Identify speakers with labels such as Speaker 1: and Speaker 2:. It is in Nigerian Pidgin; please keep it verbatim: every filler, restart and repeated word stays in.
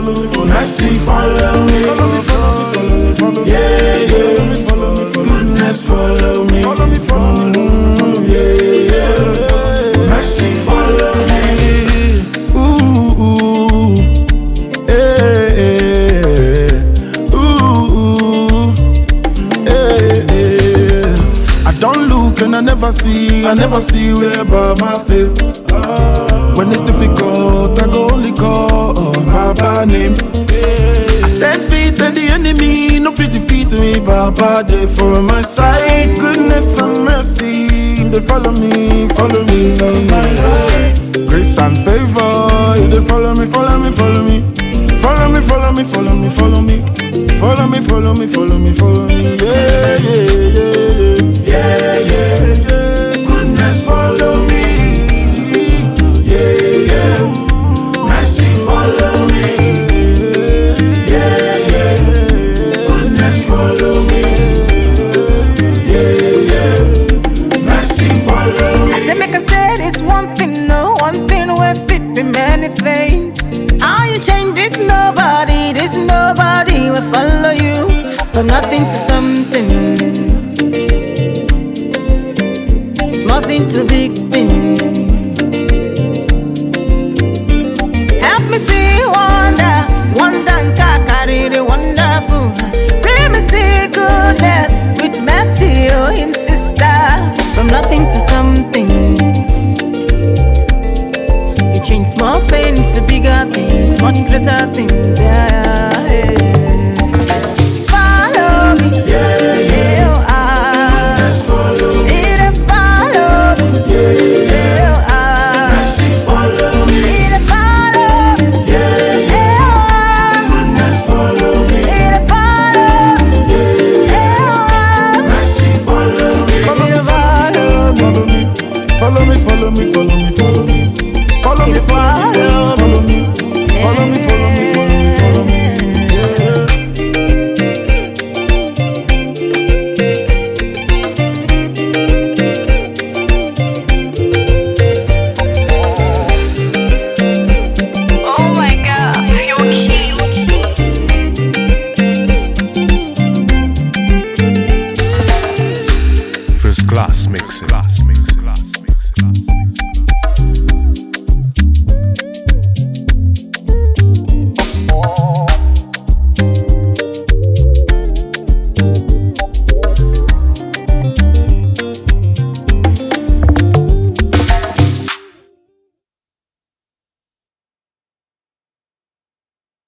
Speaker 1: follow me, follow me. Mercy follow me, follow me, follow me, follow me, follow me. Yeah, yeah. Follow me, follow me, follow me. Goodness follow me, follow me, follow me, follow me. Yeah, yeah. Mercy follow me. Ooh, ooh, eh, eh. Ooh, eh, eh. I don't look and I never see, I never see where Baba fail. When it's difficult, I go only call on Baba name. I stand feet and the enemy no fit defeat me. Baba they for my side. Goodness and mercy, they follow me, follow me. Grace and favor, they follow me, follow me, follow me. Follow me, follow me, follow me, follow me. Follow me, follow me, follow me, follow me. Yeah, yeah, yeah, yeah, yeah, yeah. Goodness follow me. Follow me, yeah, yeah. Mercy follow me.
Speaker 2: I say, make I say this one thing, no one thing will fit me many things. How you change this nobody, this nobody will follow you from nothing to something, small thing to big thing. Help me see wonder, wonder and carry the wonderful. Goodness with mercy, oh him sister, from nothing to something. You change small things to bigger things, much greater things, yeah.